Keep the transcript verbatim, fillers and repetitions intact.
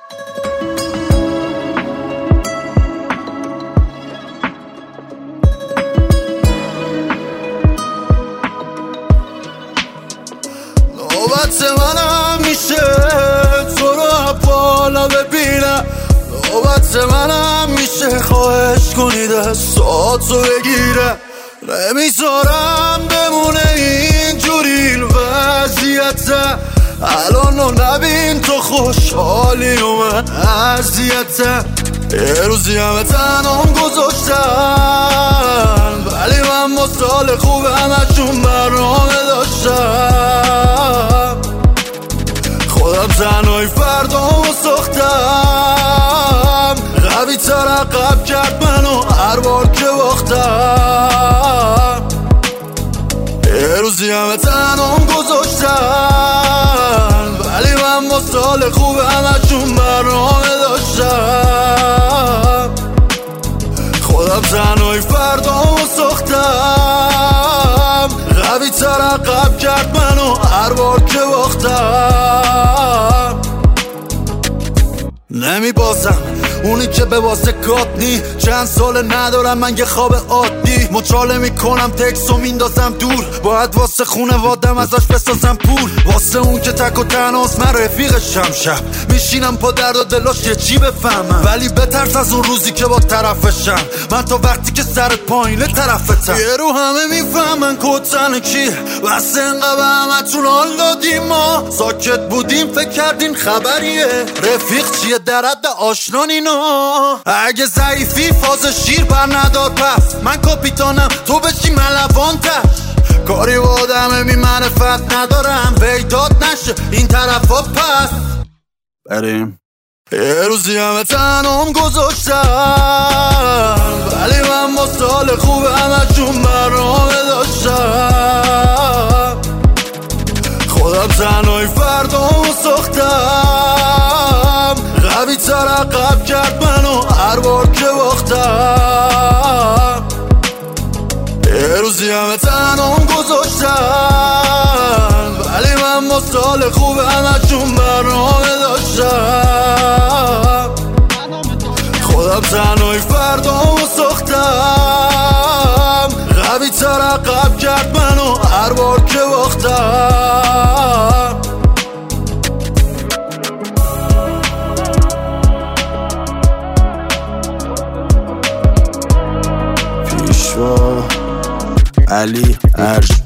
نوبت منم میشه تو رو بالا ببینم، نوبت منم میشه خواهش کنی دستاتو بگیرم. نمیذارم بمونه اینجوری وضعیتم، الانو نبین تو خوشحالی و من اذیتم. یه روزی همه تنام گذاشتن ولی من با سال خوب همشون برنامه داشتم. خودم تنهای فردامو ساختم، قوی تر عقب کرد منو هر بار که باختم. یه روزی همه تنام گذاشتن ولی من با سال خوب همشون برنامه داشتم. خودم تنهای فردامو ساختم، قوی تر عقب کرد منو هر بار که باختم. نمی بازم اونی که به واسه کات نی، چند سال ندارم من یه خواب عادی. مچاله میکنم تکسو میندازم دور، باید واسه خونه وادم ازش بسازم پول. واسه اون که تک و تنهاست من رفیقشم، شب میشینم پا درد و دلاش یه چی بفهمم. ولی بترس از اون روزی که با طرفشم، من تا وقتی که سرت پایینه طرفتم. یه رو همه میفهمن کتن کیه، بس انقدر همتون حال دادیم. ما ساکت بودیم فکر کردین خبریه، رفیق چیه در حد آشنا نینا. اگه ضعیفی فاز شیر بر ندار پس، من کاپیتانم تو بشی ملوان تش. کاری با آدم بی معرفت ندارم، ویداد نشه این طرفا پس بریم. یه روزی همه تنام گذاشتن ولی من با سال خوب همشون برنامه داشتم. خودم تنهای فردامو ساختم، قوی تر عقب کرد منو هر بار که باختم. یه روزی همه تنام گذاشتن ولی من با سال خوب همشون برنامه داشتم. خودم تنهای فردامو ساختم، قوی تر عقب کرد منو هر بار که باختم. پیشوا علی ارج